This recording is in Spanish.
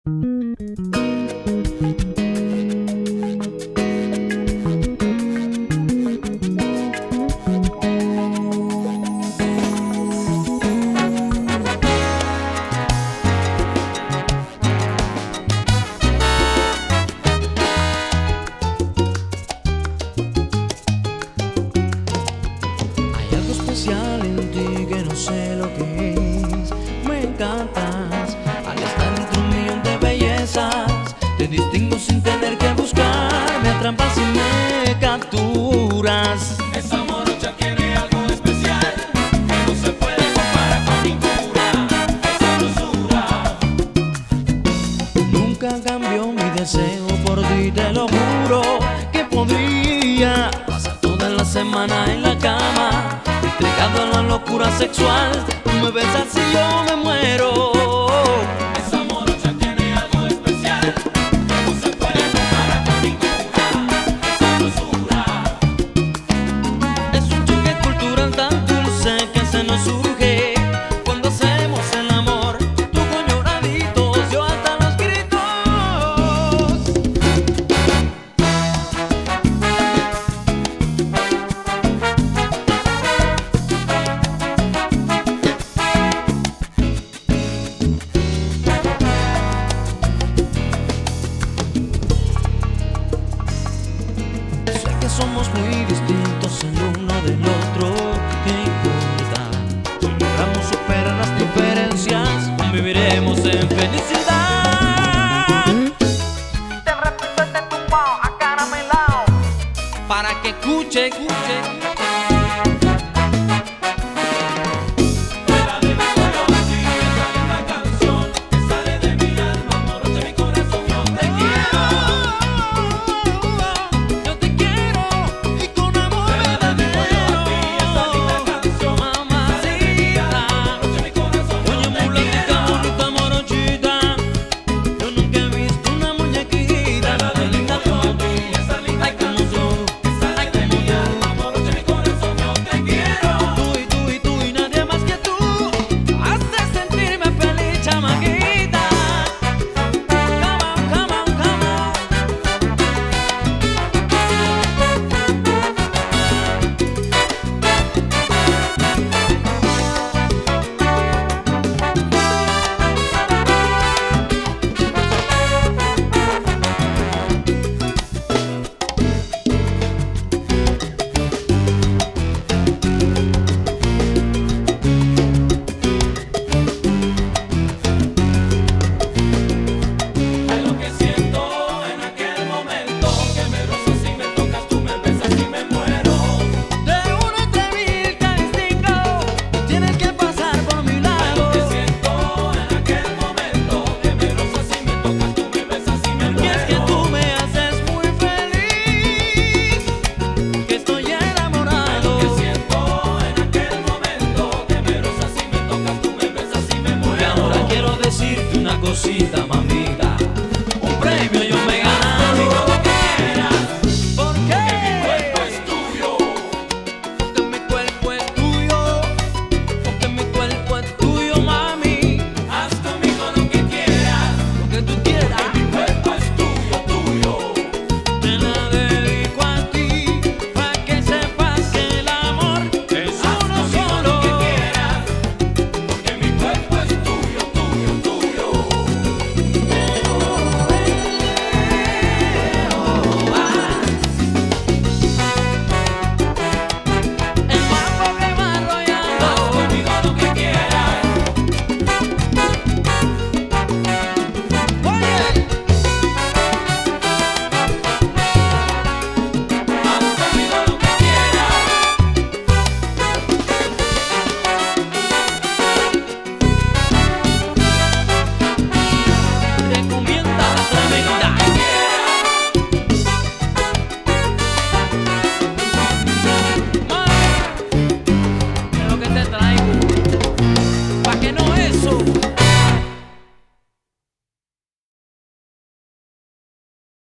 Hay algo especial en ti que no sé lo que es. Me encantas al estar entre un millón de bellezas. Te distingo sin tener que buscar. Me atrapas y me capturas. Esa morocha tiene algo especial que no se puede comparar con ninguna. Esa dulzura Nunca cambió mi deseo por ti, te lo juro. Que podría pasar toda la semana en la cama, entregado a la locura sexual. Tú me besas y yo me muero. Esa morocha tiene algo especial que no se puede comparar con ninguna. Esa dulzura Es un choque cultural tan dulce que se nos surge cuando hacemos el amor. Tú con lloraditos, yo hasta los gritos. Sé que somos muy distintos el uno del otro. ¿Qué importa? Si logramos superar las diferencias, viviremos en felicidad. Te repito este tumbao acaramelao para que escuche.